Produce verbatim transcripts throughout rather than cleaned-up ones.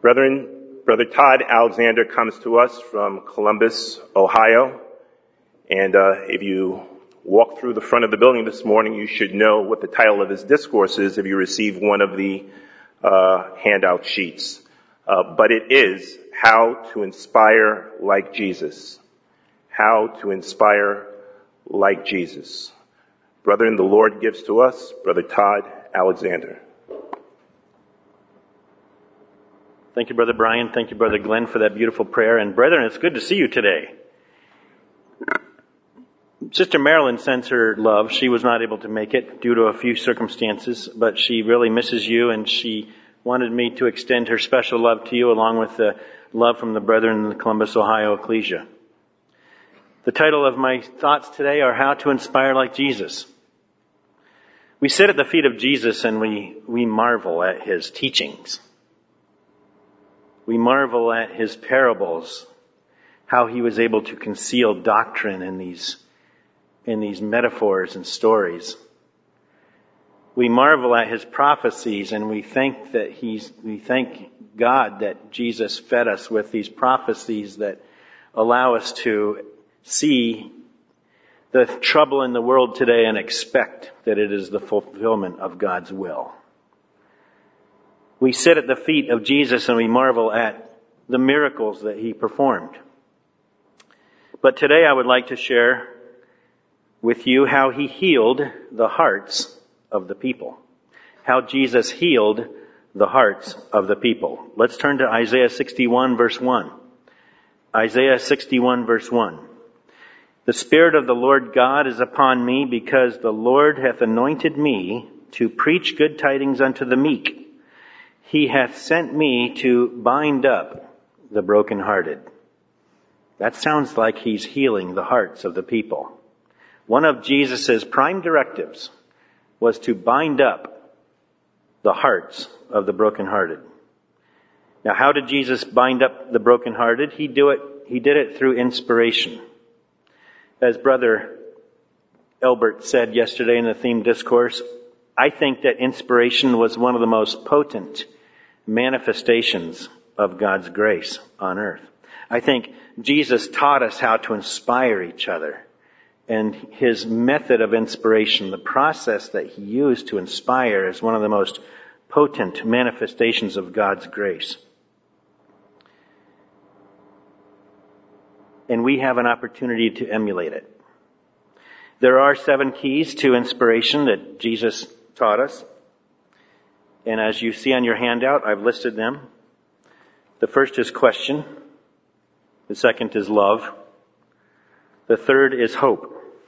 Brethren, Brother Todd Alexander comes to us from Columbus, Ohio. And uh, if you walk through the front of the building this morning, you should know what the title of his discourse is if you receive one of the uh, handout sheets. Uh, but it is How to Inspire Like Jesus. How to Inspire Like Jesus. Brethren, the Lord gives to us Brother Todd Alexander. Thank you, Brother Brian. Thank you, Brother Glenn, for that beautiful prayer. And brethren, it's good to see you today. Sister Marilyn sends her love. She was not able to make it due to a few circumstances, but she really misses you, and she wanted me to extend her special love to you along with the love from the brethren in the Columbus, Ohio Ecclesia. The title of my thoughts today are How to Inspire Like Jesus. We sit at the feet of Jesus and we, we marvel at his teachings. We marvel at his parables, how he was able to conceal doctrine in these, in these metaphors and stories. We marvel at his prophecies, and we thank that he's, we thank God that Jesus fed us with these prophecies that allow us to see the trouble in the world today and expect that it is the fulfillment of God's will. We sit at the feet of Jesus and we marvel at the miracles that he performed. But today I would like to share with you how he healed the hearts of the people. How Jesus healed the hearts of the people. Let's turn to Isaiah sixty-one verse one. Isaiah sixty-one verse one. The Spirit of the Lord God is upon me, because the Lord hath anointed me to preach good tidings unto the meek. He hath sent me to bind up the brokenhearted. That sounds like he's healing the hearts of the people. One of Jesus' prime directives was to bind up the hearts of the brokenhearted. Now, how did Jesus bind up the brokenhearted? He do it, he did it through inspiration. As Brother Elbert said yesterday in the theme discourse, I think that inspiration was one of the most potent manifestations of God's grace on earth. I think Jesus taught us how to inspire each other. And his method of inspiration, the process that he used to inspire, is one of the most potent manifestations of God's grace. And we have an opportunity to emulate it. There are seven keys to inspiration that Jesus taught us. And as you see on your handout, I've listed them. The first is question. The second is love. The third is hope.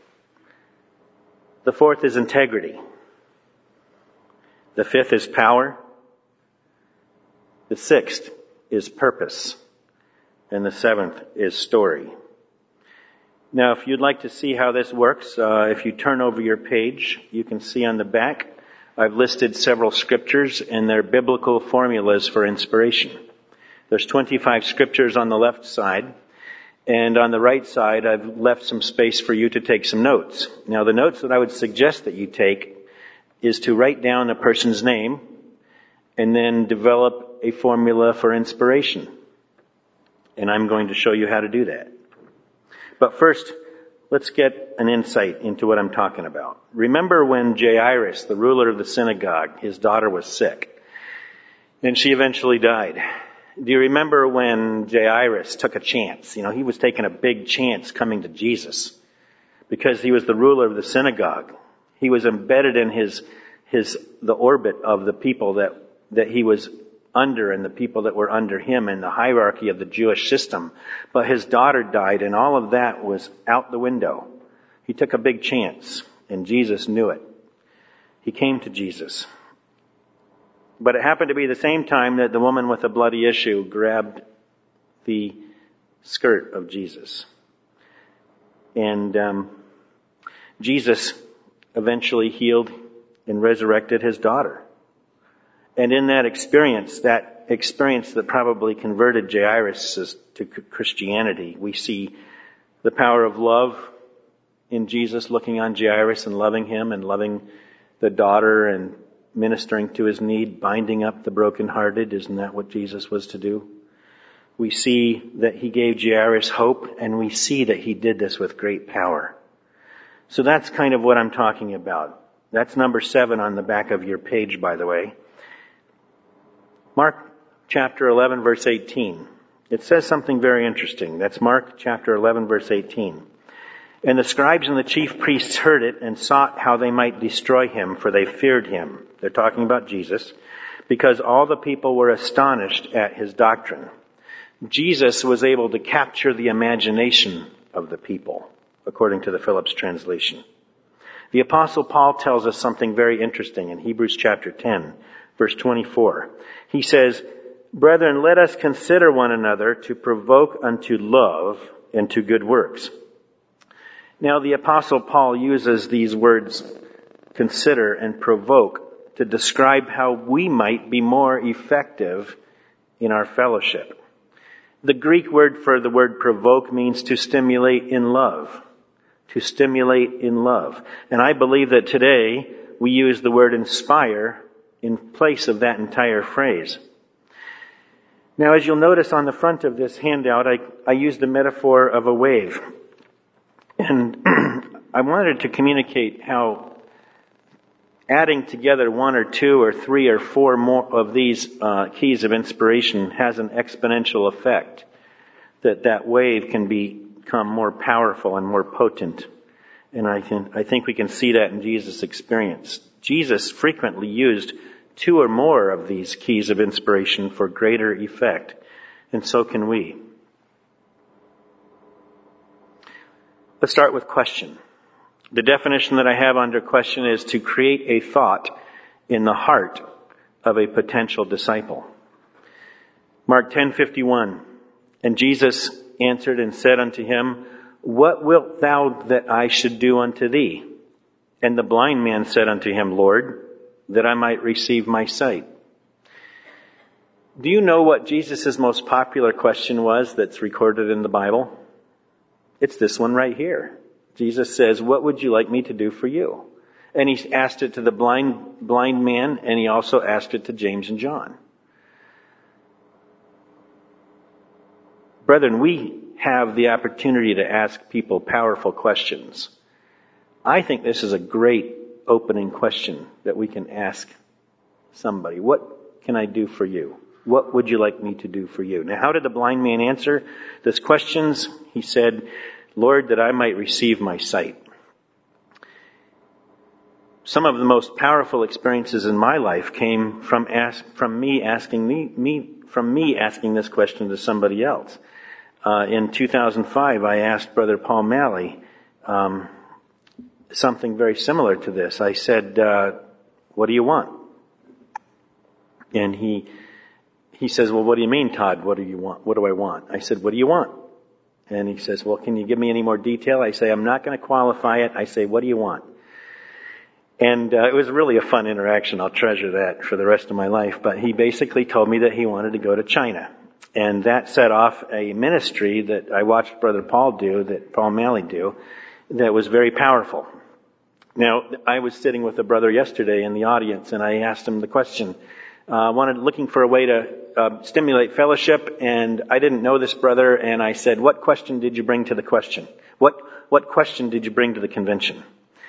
The fourth is integrity. The fifth is power. The sixth is purpose. And the seventh is story. Now, if you'd like to see how this works, uh, if you turn over your page, you can see on the back, I've listed several scriptures and their biblical formulas for inspiration. There's twenty-five scriptures on the left side, and on the right side, I've left some space for you to take some notes. Now, the notes that I would suggest that you take is to write down a person's name and then develop a formula for inspiration. And I'm going to show you how to do that. But first, let's get an insight into what I'm talking about. Remember when Jairus, the ruler of the synagogue, his daughter was sick, and she eventually died. Do you remember when Jairus took a chance? You know, he was taking a big chance coming to Jesus because he was the ruler of the synagogue. He was embedded in his, his, the orbit of the people that, that he was under and the people that were under him in the hierarchy of the Jewish system. But his daughter died, and all of that was out the window. He took a big chance, and Jesus knew it. He came to Jesus. But it happened to be the same time that the woman with a bloody issue grabbed the skirt of Jesus. And um, Jesus eventually healed and resurrected his daughter. And in that experience, that experience that probably converted Jairus to Christianity, we see the power of love in Jesus looking on Jairus and loving him and loving the daughter and ministering to his need, binding up the brokenhearted. Isn't that what Jesus was to do? We see that he gave Jairus hope, and we see that he did this with great power. So that's kind of what I'm talking about. That's number seven on the back of your page, by the way. Mark chapter eleven, verse eighteen. It says something very interesting. That's Mark chapter eleven, verse eighteen. And the scribes and the chief priests heard it and sought how they might destroy him, for they feared him. They're talking about Jesus, because all the people were astonished at his doctrine. Jesus was able to capture the imagination of the people, according to the Phillips translation. The Apostle Paul tells us something very interesting in Hebrews chapter ten, verse twenty-four. He says, "Brethren, let us consider one another to provoke unto love and to good works." Now, the Apostle Paul uses these words, consider and provoke, to describe how we might be more effective in our fellowship. The Greek word for the word provoke means to stimulate in love. To stimulate in love. And I believe that today we use the word inspire in place of that entire phrase. Now, as you'll notice on the front of this handout, I, I used the metaphor of a wave. And I wanted to communicate how adding together one or two or three or four more of these uh, keys of inspiration has an exponential effect. That that wave can become more powerful and more potent. And I can, I think we can see that in Jesus' experience. Jesus frequently used two or more of these keys of inspiration for greater effect. And so can we. Let's start with question. The definition that I have under question is to create a thought in the heart of a potential disciple. Mark ten fifty-one. And Jesus answered and said unto him, What wilt thou that I should do unto thee? And the blind man said unto him, Lord, that I might receive my sight. Do you know what Jesus' most popular question was that's recorded in the Bible? It's this one right here. Jesus says, what would you like me to do for you? And he asked it to the blind, blind man, and he also asked it to James and John. Brethren, we have the opportunity to ask people powerful questions. I think this is a great opening question that we can ask somebody. What can I do for you? What would you like me to do for you? Now, how did the blind man answer these questions? He said, Lord, that I might receive my sight. Some of the most powerful experiences in my life came from ask, from me asking me, me from me asking this question to somebody else. Uh, in two thousand five, I asked Brother Paul Malley um, something very similar to this. I said, uh, "What do you want?" And he he says, "Well, what do you mean, Todd? What do you want? What do I want?" I said, "What do you want?" And he says, "Well, can you give me any more detail?" I say, "I'm not going to qualify it." I say, "What do you want?" And uh, it was really a fun interaction. I'll treasure that for the rest of my life. But he basically told me that he wanted to go to China. And that set off a ministry that I watched Brother Paul do, that Paul Malley do, that was very powerful. Now, I was sitting with a brother yesterday in the audience, and I asked him the question. I uh, wanted, looking for a way to uh, stimulate fellowship, and I didn't know this brother, and I said, what question did you bring to the question? What, what question did you bring to the convention?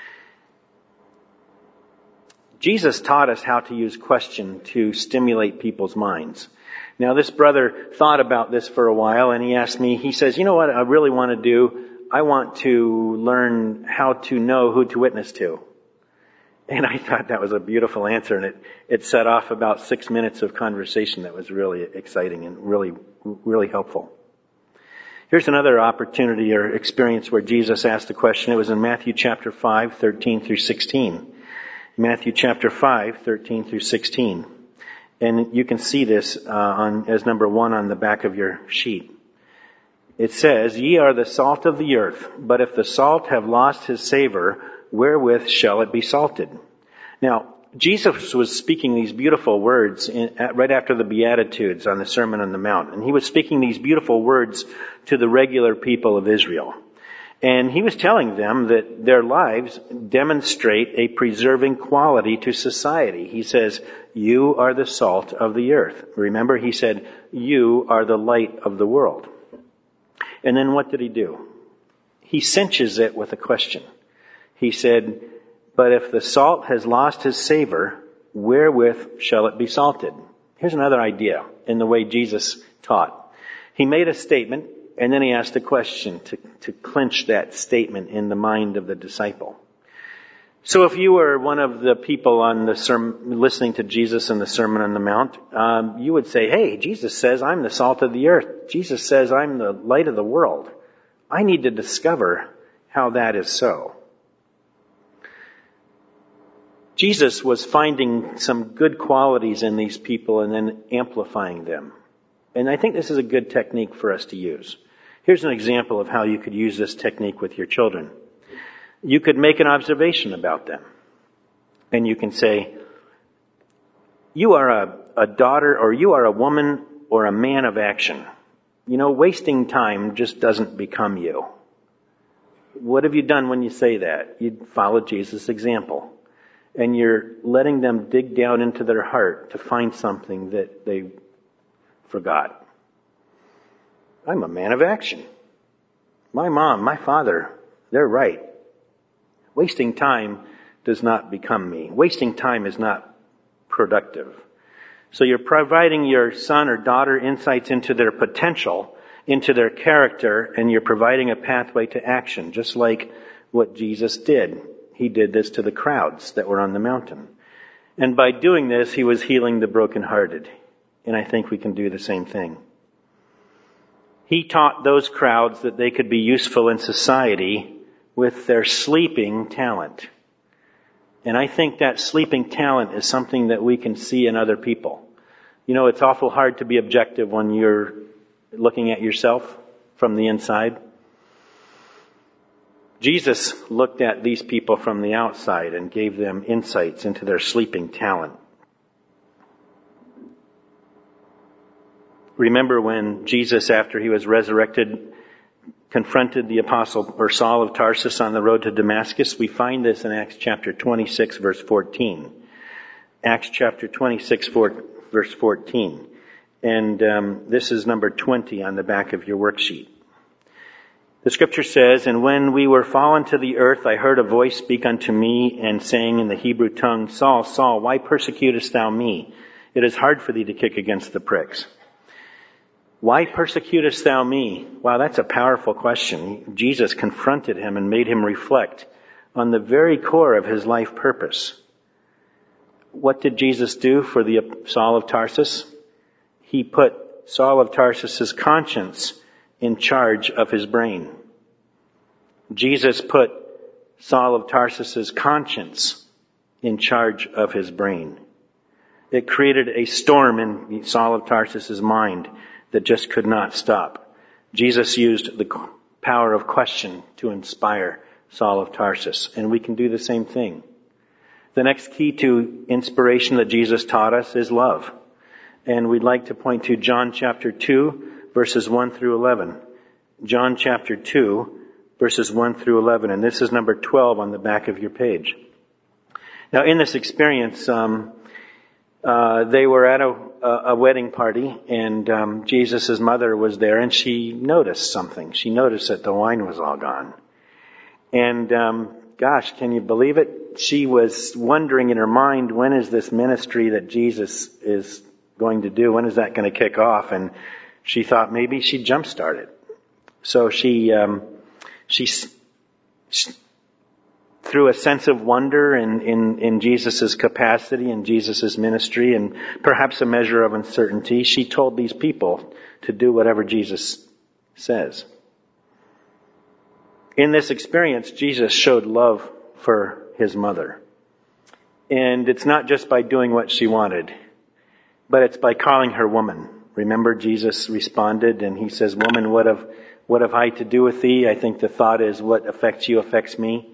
Jesus taught us how to use question to stimulate people's minds. Now, this brother thought about this for a while, and he asked me, he says, you know what I really want to do? I want to learn how to know who to witness to. And I thought that was a beautiful answer, and it, it set off about six minutes of conversation that was really exciting and really, really helpful. Here's another opportunity or experience where Jesus asked a question. It was in Matthew chapter five, thirteen through sixteen. Matthew chapter five, thirteen through sixteen. And you can see this uh, on as number one on the back of your sheet. It says, Ye are the salt of the earth, but if the salt have lost his savor, wherewith shall it be salted? Now, Jesus was speaking these beautiful words in, at, right after the Beatitudes on the Sermon on the Mount. And he was speaking these beautiful words to the regular people of Israel. And he was telling them that their lives demonstrate a preserving quality to society. He says, you are the salt of the earth. Remember, he said, you are the light of the world. And then what did he do? He cinches it with a question. He said, but if the salt has lost his savor, wherewith shall it be salted? Here's another idea in the way Jesus taught. He made a statement, and then he asked a question to, to clinch that statement in the mind of the disciple. So if you were one of the people on the sermon, listening to Jesus in the Sermon on the Mount, um, you would say, hey, Jesus says I'm the salt of the earth. Jesus says I'm the light of the world. I need to discover how that is so. Jesus was finding some good qualities in these people and then amplifying them. And I think this is a good technique for us to use. Here's an example of how you could use this technique with your children. You could make an observation about them. And you can say, you are a, a daughter, or you are a woman or a man of action. You know, wasting time just doesn't become you. What have you done when you say that? You follow Jesus' example. And you're letting them dig down into their heart to find something that they forgot. I'm a man of action. My mom, my father, they're right. Wasting time does not become me. Wasting time is not productive. So you're providing your son or daughter insights into their potential, into their character, and you're providing a pathway to action, just like what Jesus did. He did this to the crowds that were on the mountain. And by doing this, he was healing the brokenhearted. And I think we can do the same thing. He taught those crowds that they could be useful in society with their sleeping talent. And I think that sleeping talent is something that we can see in other people. You know, it's awful hard to be objective when you're looking at yourself from the inside. Jesus looked at these people from the outside and gave them insights into their sleeping talent. Remember when Jesus, after he was resurrected, confronted the apostle or Saul of Tarsus on the road to Damascus? We find this in Acts chapter twenty-six, verse fourteen. Acts chapter twenty-six, verse fourteen. And um, this is number twenty on the back of your worksheet. The scripture says, and when we were fallen to the earth, I heard a voice speak unto me and saying in the Hebrew tongue, Saul, Saul, why persecutest thou me? It is hard for thee to kick against the pricks. Why persecutest thou me? Wow, that's a powerful question. Jesus confronted him and made him reflect on the very core of his life purpose. What did Jesus do for the Saul of Tarsus? He put Saul of Tarsus's conscience in charge of his brain. Jesus put Saul of Tarsus's conscience in charge of his brain. It created a storm in Saul of Tarsus's mind that just could not stop. Jesus used the power of question to inspire Saul of Tarsus, and we can do the same thing. The next key to inspiration that Jesus taught us is love. And we'd like to point to John chapter two, verses one through eleven. John chapter two, verses one through eleven. And this is number twelve on the back of your page. Now, in this experience, um, uh, they were at a, a wedding party, and um, Jesus' mother was there, and she noticed something. She noticed that the wine was all gone. And um, gosh, can you believe it? She was wondering in her mind, when is this ministry that Jesus is going to do? When is that going to kick off? And she thought maybe she'd jumpstart it. So she, um, she, she, through a sense of wonder in, in, in Jesus' capacity and Jesus' ministry and perhaps a measure of uncertainty, she told these people to do whatever Jesus says. In this experience, Jesus showed love for his mother. And it's not just by doing what she wanted, but it's by calling her woman. Remember, Jesus responded and he says, woman, what have, what have I to do with thee? I think the thought is, what affects you affects me.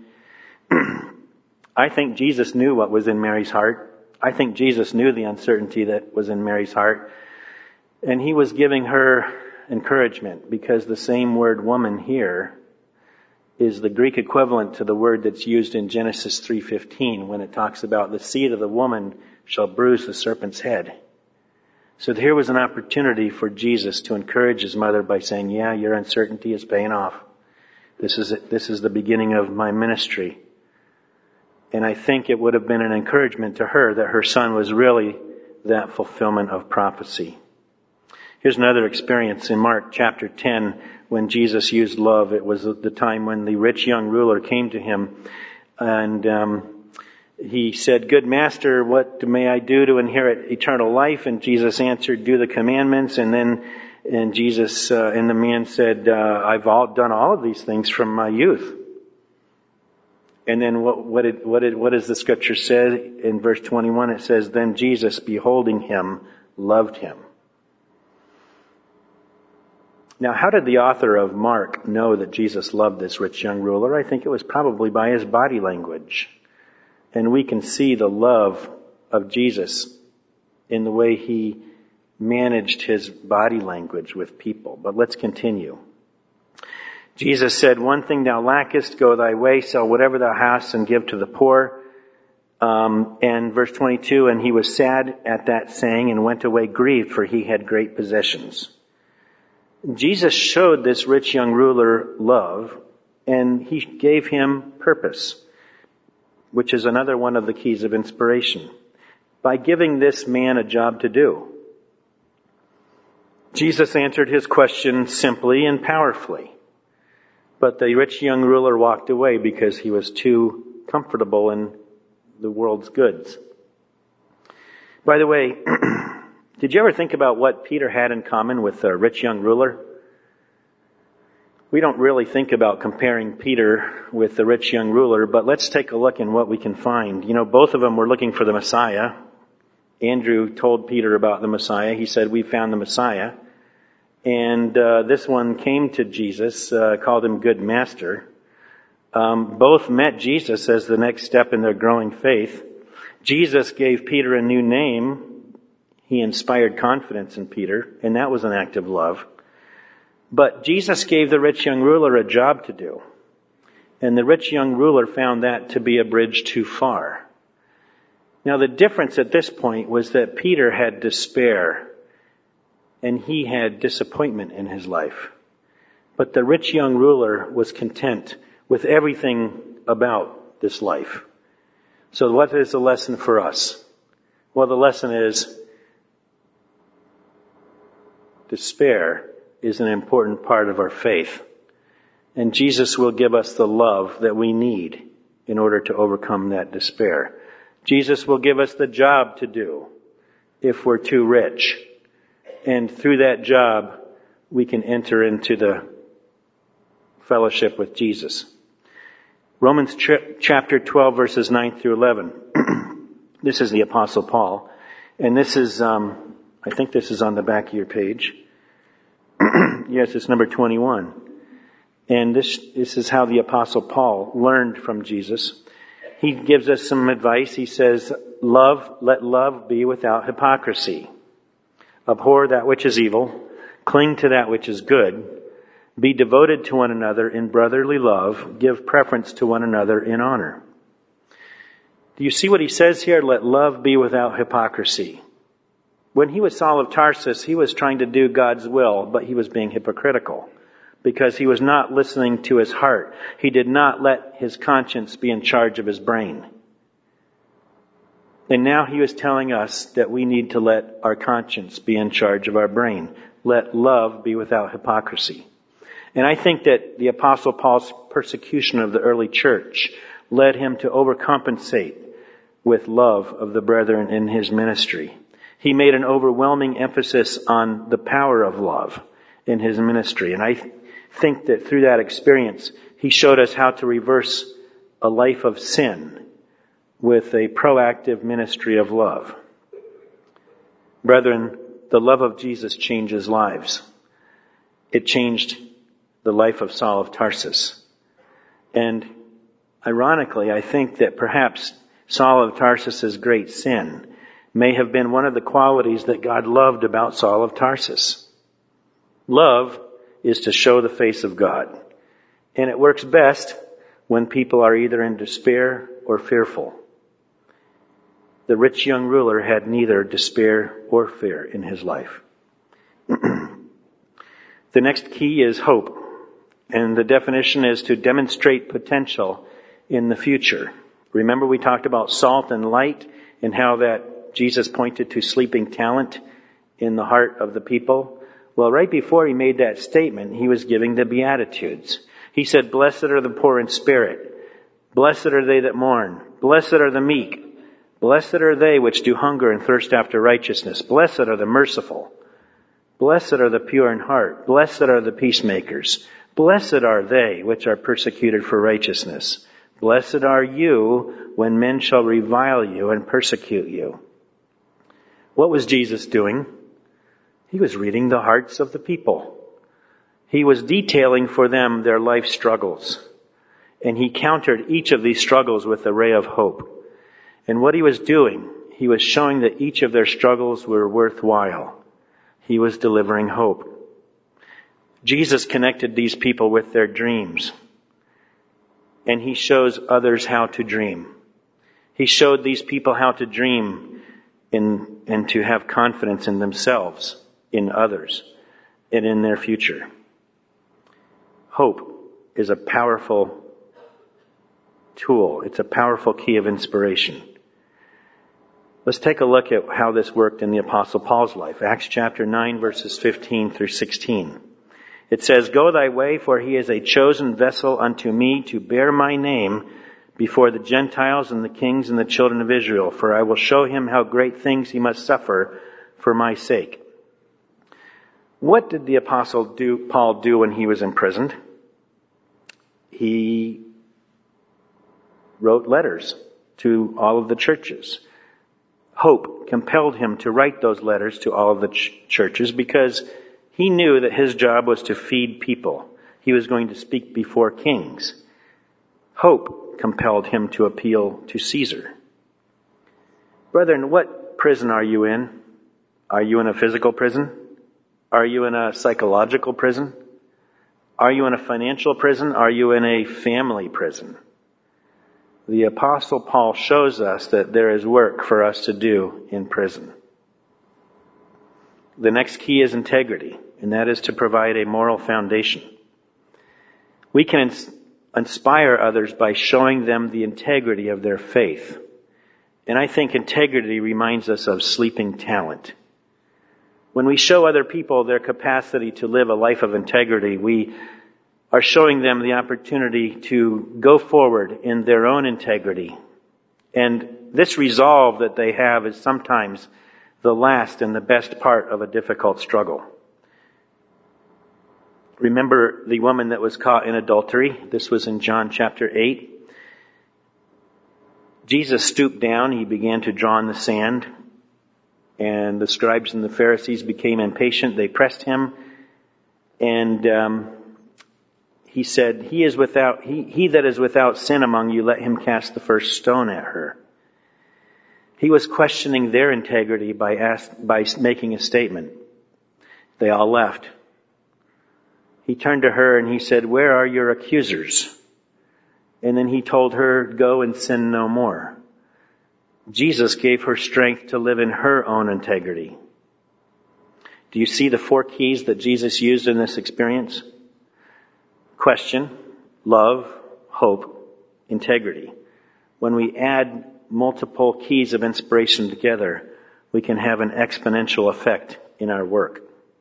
I think Jesus knew what was in Mary's heart. I think Jesus knew the uncertainty that was in Mary's heart. And he was giving her encouragement, because the same word woman here is the Greek equivalent to the word that's used in Genesis three fifteen when it talks about the seed of the woman shall bruise the serpent's head. So here was an opportunity for Jesus to encourage his mother by saying, yeah, your uncertainty is paying off. This is it. This is the beginning of my ministry. And I think it would have been an encouragement to her that her son was really that fulfillment of prophecy. Here's another experience in Mark chapter ten when Jesus used love. It was the time when the rich young ruler came to him and um, he said, good master, what may I do to inherit eternal life? And Jesus answered, do the commandments. And then and Jesus uh, and the man said, uh, I've all done all of these things from my youth. And then what, what, did, what, did, what does the scripture say in verse twenty-one? It says, then Jesus, beholding him, loved him. Now, how did the author of Mark know that Jesus loved this rich young ruler? I think it was probably by his body language. And we can see the love of Jesus in the way he managed his body language with people. But let's continue. Jesus said, one thing thou lackest, go thy way, sell whatever thou hast and give to the poor. Um, and verse twenty-two, and he was sad at that saying and went away grieved, for he had great possessions. Jesus showed this rich young ruler love, and he gave him purpose, which is another one of the keys of inspiration, by giving this man a job to do. Jesus answered his question simply and powerfully. But the rich young ruler walked away because he was too comfortable in the world's goods. By the way, did you ever think about what Peter had in common with the rich young ruler? We don't really think about comparing Peter with the rich young ruler, but let's take a look in what we can find. You know, both of them were looking for the Messiah. Andrew told Peter about the Messiah. He said, we found the Messiah. And uh, this one came to Jesus, uh, called him good master. Um, both met Jesus as the next step in their growing faith. Jesus gave Peter a new name. He inspired confidence in Peter, and that was an act of love. But Jesus gave the rich young ruler a job to do. And the rich young ruler found that to be a bridge too far. Now the difference at this point was that Peter had despair and he had disappointment in his life. But the rich young ruler was content with everything about this life. So what is the lesson for us? Well, the lesson is despair is an important part of our faith. And Jesus will give us the love that we need in order to overcome that despair. Jesus will give us the job to do if we're too rich. And through that job, we can enter into the fellowship with Jesus. Romans ch- chapter twelve, verses nine through eleven. This is the Apostle Paul. And this is, um, I think this is on the back of your page. Yes, it's number twenty-one. And this, this is how the Apostle Paul learned from Jesus. He gives us some advice. He says, love, let love be without hypocrisy. Abhor that which is evil. Cling to that which is good. Be devoted to one another in brotherly love. Give preference to one another in honor. Do you see what he says here? Let love be without hypocrisy. When he was Saul of Tarsus, he was trying to do God's will, but he was being hypocritical because he was not listening to his heart. He did not let his conscience be in charge of his brain. And now he was telling us that we need to let our conscience be in charge of our brain. Let love be without hypocrisy. And I think that the Apostle Paul's persecution of the early church led him to overcompensate with love of the brethren in his ministry. He made an overwhelming emphasis on the power of love in his ministry. And I th- think that through that experience, he showed us how to reverse a life of sin with a proactive ministry of love. Brethren, the love of Jesus changes lives. It changed the life of Saul of Tarsus. And ironically, I think that perhaps Saul of Tarsus' great sin may have been one of the qualities that God loved about Saul of Tarsus. Love is to show the face of God. And it works best when people are either in despair or fearful. The rich young ruler had neither despair or fear in his life. The next key is hope. And the definition is to demonstrate potential in the future. Remember we talked about salt and light and how that Jesus pointed to sleeping talent in the heart of the people. Well, right before he made that statement, he was giving the Beatitudes. He said, "Blessed are the poor in spirit. Blessed are they that mourn. Blessed are the meek. Blessed are they which do hunger and thirst after righteousness. Blessed are the merciful. Blessed are the pure in heart. Blessed are the peacemakers. Blessed are they which are persecuted for righteousness. Blessed are you when men shall revile you and persecute you." What was Jesus doing? He was reading the hearts of the people. He was detailing for them their life struggles. And he countered each of these struggles with a ray of hope. And what he was doing, he was showing that each of their struggles were worthwhile. He was delivering hope. Jesus connected these people with their dreams. And he shows others how to dream. He showed these people how to dream in, and to have confidence in themselves, in others, and in their future. Hope is a powerful tool. It's a powerful key of inspiration. Let's take a look at how this worked in the Apostle Paul's life. Acts chapter nine, verses fifteen through sixteen. It says, "Go thy way, for he is a chosen vessel unto me to bear my name before the Gentiles and the kings and the children of Israel. For I will show him how great things he must suffer for my sake." What did the Apostle do, Paul do when he was imprisoned? He wrote letters to all of the churches. Hope compelled him to write those letters to all of the ch- churches because he knew that his job was to feed people. He was going to speak before kings. Hope compelled him to appeal to Caesar. Brethren, what prison are you in? Are you in a physical prison? Are you in a psychological prison? Are you in a financial prison? Are you in a family prison? The Apostle Paul shows us that there is work for us to do in prison. The next key is integrity, and that is to provide a moral foundation. We can ins- inspire others by showing them the integrity of their faith. And I think integrity reminds us of sleeping talent. When we show other people their capacity to live a life of integrity, we are showing them the opportunity to go forward in their own integrity. And this resolve that they have is sometimes the last and the best part of a difficult struggle. Remember the woman that was caught in adultery? This was in John chapter eight. Jesus stooped down, he began to draw in the sand, and the scribes and the Pharisees became impatient. They pressed him, and um, he said, he is without he, he that is without sin among you, let him cast the first stone at her. He was questioning their integrity by ask, by making a statement. They all left. He turned to her and he said, "Where are your accusers?" And then he told her, "Go and sin no more." Jesus gave her strength to live in her own integrity. Do you see the four keys that Jesus used in this experience? Question, love, hope, integrity. When we add multiple keys of inspiration together, we can have an exponential effect in our work.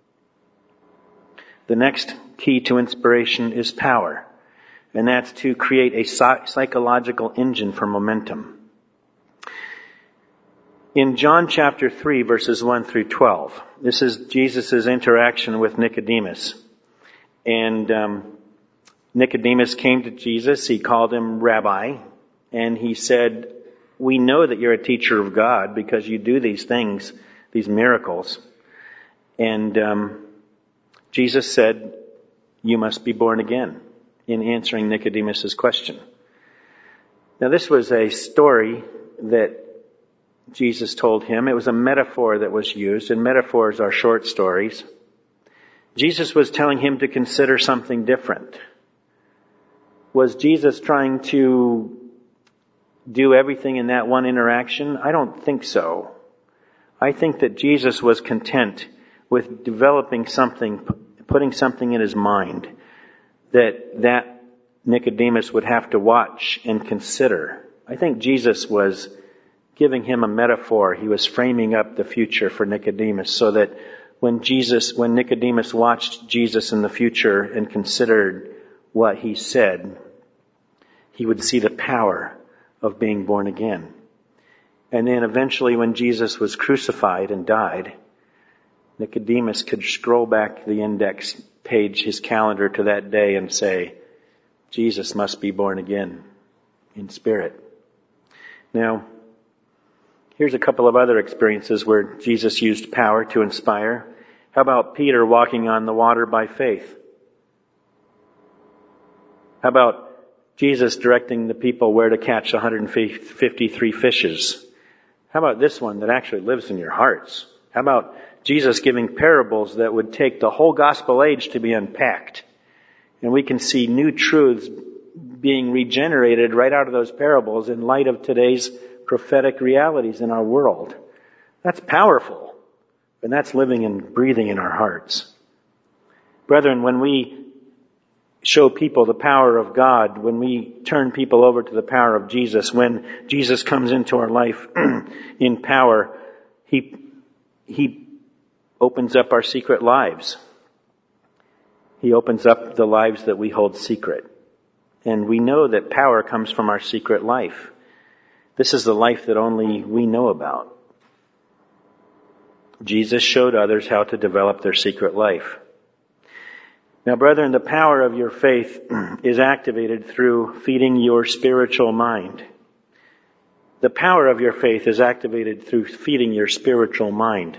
The next key to inspiration is power, and that's to create a psychological engine for momentum. In John chapter three, verses one through twelve, this is Jesus' interaction with Nicodemus. And um, Nicodemus came to Jesus, he called him Rabbi, and he said, "We know that you're a teacher of God because you do these things, these miracles." And um, Jesus said, "You must be born again," in answering Nicodemus' question. Now this was a story that Jesus told him. It was a metaphor that was used, and metaphors are short stories. Jesus was telling him to consider something different. Was Jesus trying to do everything in that one interaction? I don't think so. I think that Jesus was content with developing something, putting something in his mind that that Nicodemus would have to watch and consider. I think Jesus was giving him a metaphor. He was framing up the future for Nicodemus so that when Jesus, when Nicodemus watched Jesus in the future and considered what he said, he would see the power of being born again. And then eventually when Jesus was crucified and died, Nicodemus could scroll back the index page, his calendar to that day and say, Jesus must be born again in spirit. Now, here's a couple of other experiences where Jesus used power to inspire. How about Peter walking on the water by faith? How about Jesus directing the people where to catch one hundred fifty-three fishes? How about this one that actually lives in your hearts? How about Jesus giving parables that would take the whole gospel age to be unpacked? And we can see new truths being regenerated right out of those parables in light of today's prophetic realities in our world. That's powerful. And that's living and breathing in our hearts. Brethren, when we show people the power of God, when we turn people over to the power of Jesus, when Jesus comes into our life in power, He, He opens up our secret lives. He opens up the lives that we hold secret. And we know that power comes from our secret life. This is the life that only we know about. Jesus showed others how to develop their secret life. Now, brethren, the power of your faith is activated through feeding your spiritual mind. The power of your faith is activated through feeding your spiritual mind.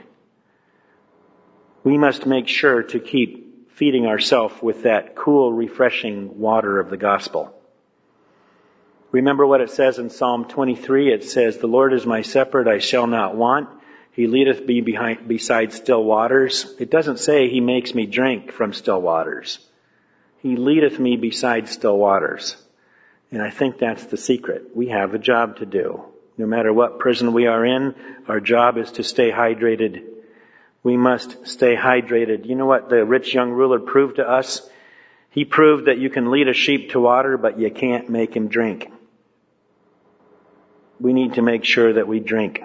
We must make sure to keep feeding ourselves with that cool, refreshing water of the gospel. Remember what it says in Psalm twenty-three. It says, "The Lord is my shepherd, I shall not want. He leadeth me behind, beside still waters." It doesn't say He makes me drink from still waters. He leadeth me beside still waters. And I think that's the secret. We have a job to do. No matter what prison we are in, our job is to stay hydrated. We must stay hydrated. You know what the rich young ruler proved to us? He proved that you can lead a sheep to water, but you can't make him drink. We need to make sure that we drink.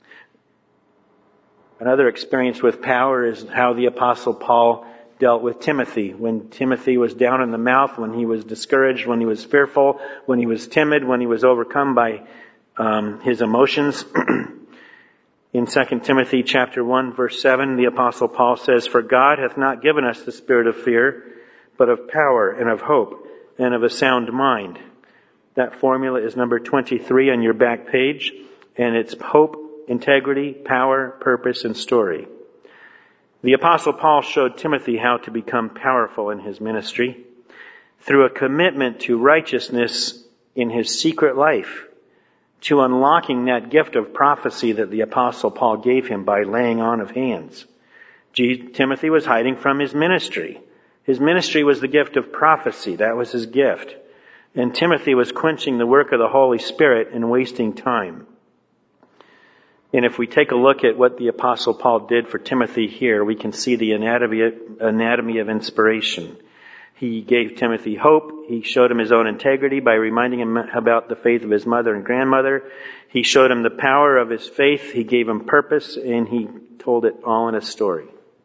Another experience with power is how the Apostle Paul dealt with Timothy. When Timothy was down in the mouth, when he was discouraged, when he was fearful, when he was timid, when he was overcome by um, his emotions. In Second Timothy chapter one, verse seven, the Apostle Paul says, "For God hath not given us the spirit of fear, but of power and of hope and of a sound mind." That formula is number twenty-three on your back page, and it's hope, integrity, power, purpose, and story. The Apostle Paul showed Timothy how to become powerful in his ministry through a commitment to righteousness in his secret life, to unlocking that gift of prophecy that the Apostle Paul gave him by laying on of hands. G- Timothy was hiding from his ministry. His ministry was the gift of prophecy. That was his gift. And Timothy was quenching the work of the Holy Spirit and wasting time. And if we take a look at what the Apostle Paul did for Timothy here, we can see the anatomy, anatomy of inspiration. He gave Timothy hope. He showed him his own integrity by reminding him about the faith of his mother and grandmother. He showed him the power of his faith. He gave him purpose, and he told it all in a story.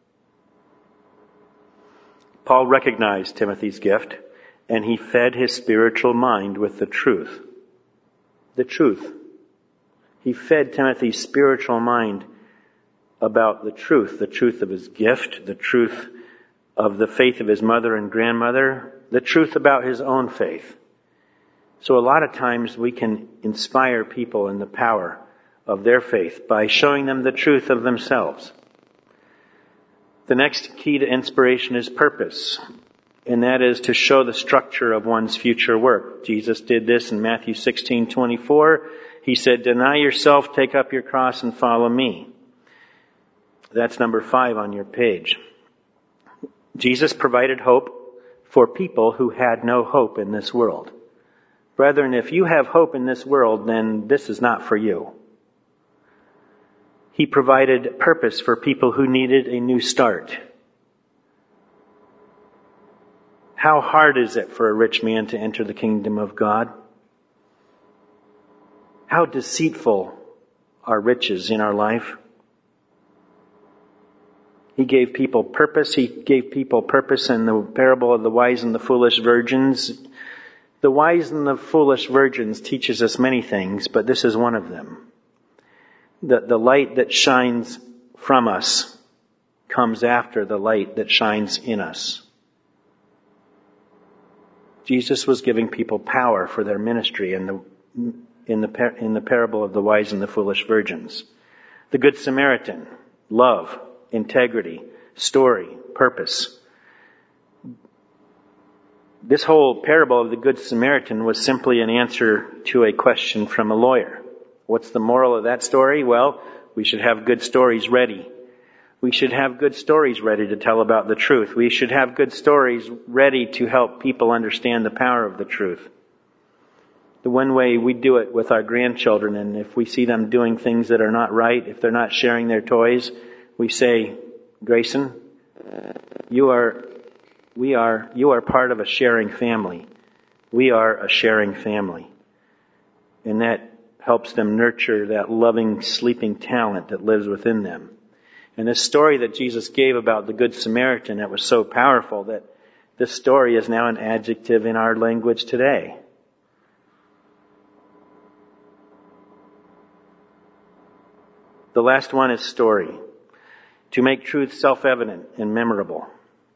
Paul recognized Timothy's gift, and he fed his spiritual mind with the truth. The truth. He fed Timothy's spiritual mind about the truth, the truth of his gift, the truth of the faith of his mother and grandmother, the truth about his own faith. So a lot of times we can inspire people in the power of their faith by showing them the truth of themselves. The next key to inspiration is purpose, and that is to show the structure of one's future work. Jesus did this in Matthew sixteen twenty-four. He said, "Deny yourself, take up your cross, and follow me." That's number five on your page. Jesus provided hope for people who had no hope in this world. Brethren, if you have hope in this world, then this is not for you. He provided purpose for people who needed a new start. How hard is it for a rich man to enter the kingdom of God? How deceitful are riches in our life? He gave people purpose. He gave people purpose in the parable of the wise and the foolish virgins. The wise and the foolish virgins teaches us many things, but this is one of them. The, the light that shines from us comes after the light that shines in us. Jesus was giving people power for their ministry in the, in the, in the parable of the wise and the foolish virgins. The Good Samaritan, love, integrity, story, purpose. This whole parable of the Good Samaritan was simply an answer to a question from a lawyer. What's the moral of that story? Well, we should have good stories ready. We should have good stories ready to tell about the truth. We should have good stories ready to help people understand the power of the truth. The one way we do it with our grandchildren, and if we see them doing things that are not right, if they're not sharing their toys, we say, Grayson, you are, we are, you are part of a sharing family. We are a sharing family. And that helps them nurture that loving, sleeping talent that lives within them. And this story that Jesus gave about the Good Samaritan, that was so powerful that this story is now an adjective in our language today. The last one is story. To make truth self-evident and memorable.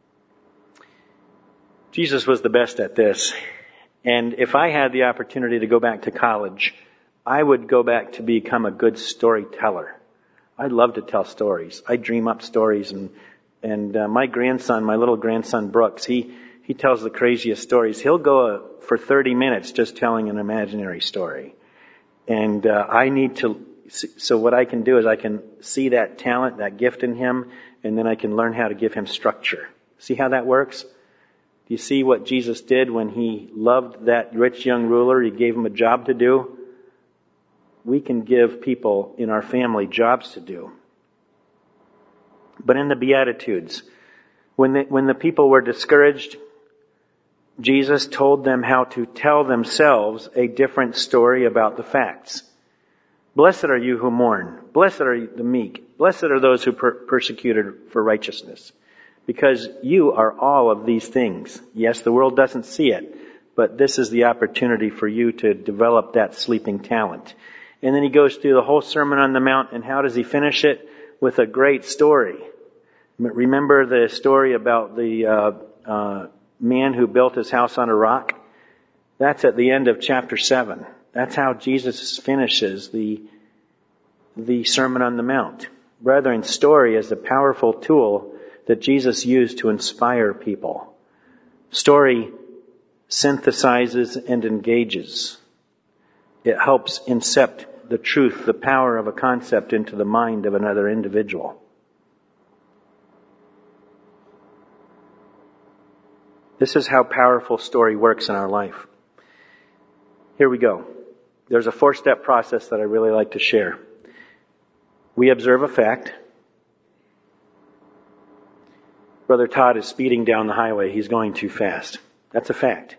Jesus was the best at this. And if I had the opportunity to go back to college, I would go back to become a good storyteller. I love to tell stories. I dream up stories, and and uh, my grandson, my little grandson Brooks, he he tells the craziest stories. He'll go uh, for thirty minutes just telling an imaginary story. And uh, I need to, so what I can do is I can see that talent, that gift in him, and then I can learn how to give him structure. See how that works? Do you see what Jesus did when he loved that rich young ruler? He gave him a job to do. We can give people in our family jobs to do. But in the Beatitudes, when the, when the people were discouraged, Jesus told them how to tell themselves a different story about the facts. Blessed are you who mourn. Blessed are the meek. Blessed are those who are persecuted for righteousness. Because you are all of these things. Yes, the world doesn't see it, but this is the opportunity for you to develop that sleeping talent. And then he goes through the whole Sermon on the Mount, and how does he finish it? With a great story. Remember the story about the uh, uh, man who built his house on a rock? That's at the end of chapter seven. That's how Jesus finishes the, the Sermon on the Mount. Brethren, story is a powerful tool that Jesus used to inspire people. Story synthesizes and engages. It helps incept the truth, the power of a concept into the mind of another individual. This is how powerful story works in our life. Here we go. There's a four-step process that I really like to share. We observe a fact. Brother Todd is speeding down the highway. He's going too fast. That's a fact.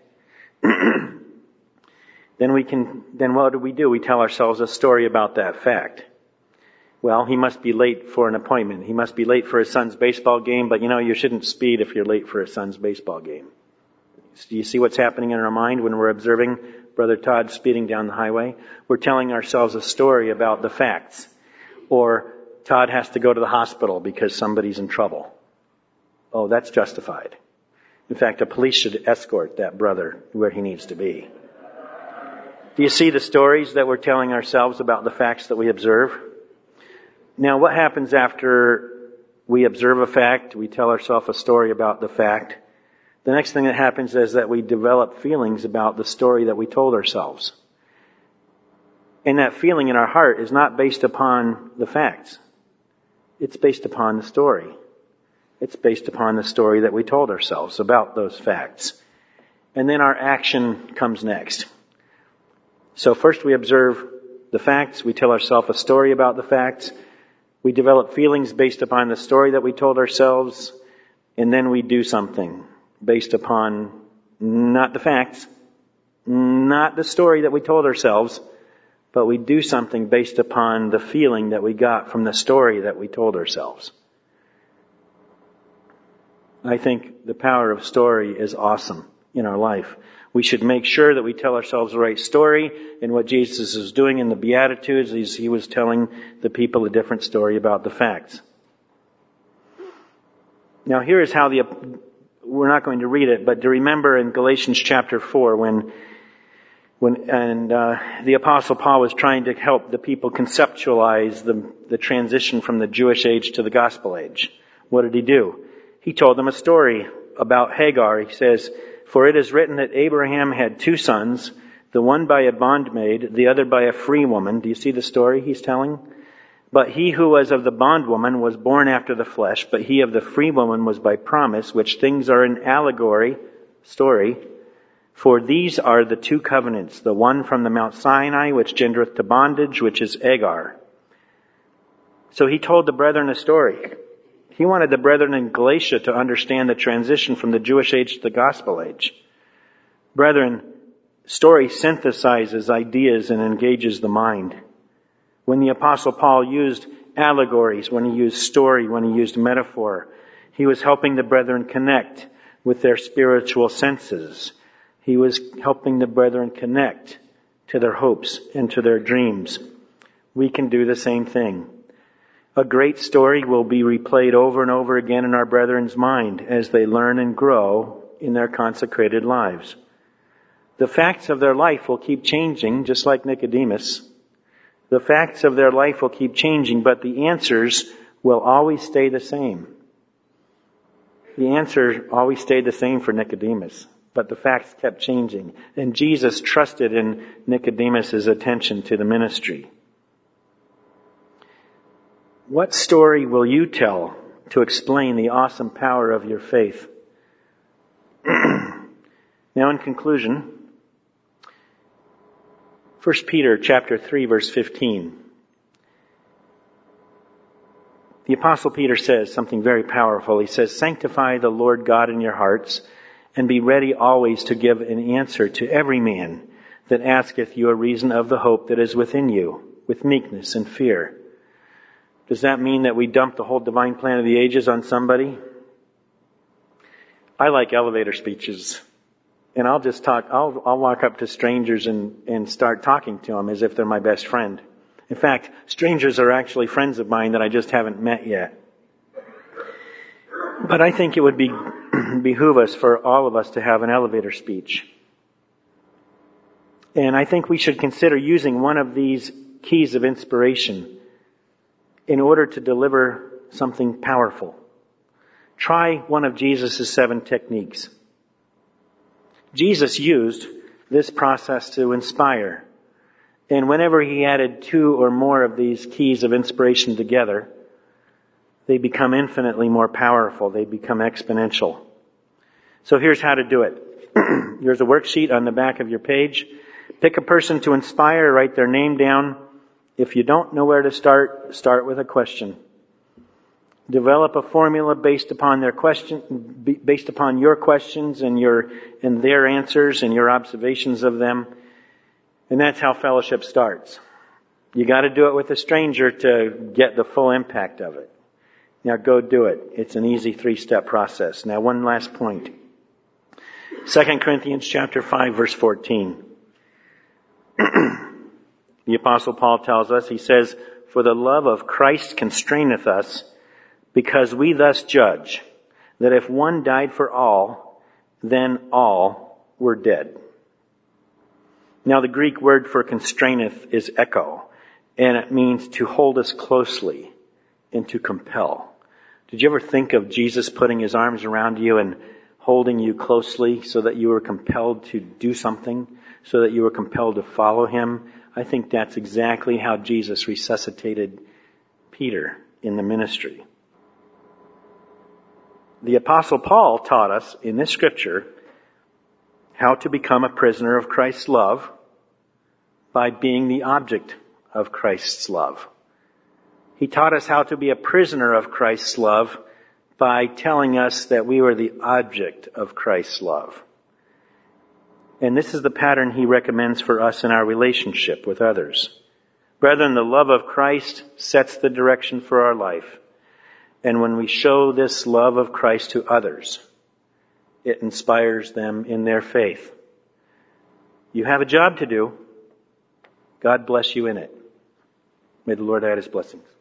Then we can, then what do we do? We tell ourselves a story about that fact. Well, he must be late for an appointment. He must be late for his son's baseball game, but you know, you shouldn't speed if you're late for his son's baseball game. Do you see what's happening in our mind when we're observing Brother Todd speeding down the highway? We're telling ourselves a story about the facts. Or Todd has to go to the hospital because somebody's in trouble. Oh, that's justified. In fact, the police should escort that brother where he needs to be. Do you see the stories that we're telling ourselves about the facts that we observe? Now, what happens after we observe a fact, we tell ourselves a story about the fact? The next thing that happens is that we develop feelings about the story that we told ourselves. And that feeling in our heart is not based upon the facts. It's based upon the story. It's based upon the story that we told ourselves about those facts. And then our action comes next. So first we observe the facts. We tell ourselves a story about the facts. We develop feelings based upon the story that we told ourselves. And then we do something based upon not the facts, not the story that we told ourselves, but we do something based upon the feeling that we got from the story that we told ourselves. I think the power of story is awesome in our life. We should make sure that we tell ourselves the right story. And what Jesus is doing in the Beatitudes is he was telling the people a different story about the facts. Now here is how the, we're not going to read it, but to remember in Galatians chapter four when, when, and, uh, the Apostle Paul was trying to help the people conceptualize the, the transition from the Jewish age to the gospel age. What did he do? He told them a story about Hagar. He says, "For it is written that Abraham had two sons, the one by a bondmaid, the other by a free woman." Do you see the story he's telling? "But he who was of the bondwoman was born after the flesh, but he of the free woman was by promise, which things are an allegory," story. "For these are the two covenants, the one from the Mount Sinai, which gendereth to bondage, which is Hagar." So he told the brethren a story. He wanted the brethren in Galatia to understand the transition from the Jewish age to the gospel age. Brethren, story synthesizes ideas and engages the mind. When the Apostle Paul used allegories, when he used story, when he used metaphor, he was helping the brethren connect with their spiritual senses. He was helping the brethren connect to their hopes and to their dreams. We can do the same thing. A great story will be replayed over and over again in our brethren's mind as they learn and grow in their consecrated lives. The facts of their life will keep changing, just like Nicodemus. The facts of their life will keep changing, but the answers will always stay the same. The answer always stayed the same for Nicodemus, but the facts kept changing. And Jesus trusted in Nicodemus' attention to the ministry. What story will you tell to explain the awesome power of your faith? Now in conclusion, First Peter chapter three verse fifteen. The Apostle Peter says something very powerful. He says, "Sanctify the Lord God in your hearts, and be ready always to give an answer to every man that asketh you a reason of the hope that is within you, with meekness and fear." Does that mean that we dump the whole divine plan of the ages on somebody? I like elevator speeches. And I'll just talk, I'll, I'll walk up to strangers and, and start talking to them as if they're my best friend. In fact, strangers are actually friends of mine that I just haven't met yet. But I think it would be behoove us for all of us to have an elevator speech. And I think we should consider using one of these keys of inspiration in order to deliver something powerful. Try one of Jesus' seven techniques. Jesus used this process to inspire. And whenever he added two or more of these keys of inspiration together, they become infinitely more powerful. They become exponential. So here's how to do it. Here's a worksheet on the back of your page. Pick a person to inspire, write their name down. If you don't know where to start, start with a question. Develop a formula based upon their question, based upon your questions and your and their answers and your observations of them. And that's how fellowship starts. You got to do it with a stranger to get the full impact of it. Now go do it. It's an easy three-step process. Now one last point. Second Corinthians chapter five verse fourteen. The Apostle Paul tells us, he says, "For the love of Christ constraineth us, because we thus judge, that if one died for all, then all were dead." Now the Greek word for constraineth is echo, and it means to hold us closely and to compel. Did you ever think of Jesus putting his arms around you and holding you closely so that you were compelled to do something, so that you were compelled to follow him? I think that's exactly how Jesus resuscitated Peter in the ministry. The Apostle Paul taught us in this scripture how to become a prisoner of Christ's love by being the object of Christ's love. He taught us how to be a prisoner of Christ's love by telling us that we were the object of Christ's love. And this is the pattern he recommends for us in our relationship with others. Brethren, the love of Christ sets the direction for our life. And when we show this love of Christ to others, it inspires them in their faith. You have a job to do. God bless you in it. May the Lord add his blessings.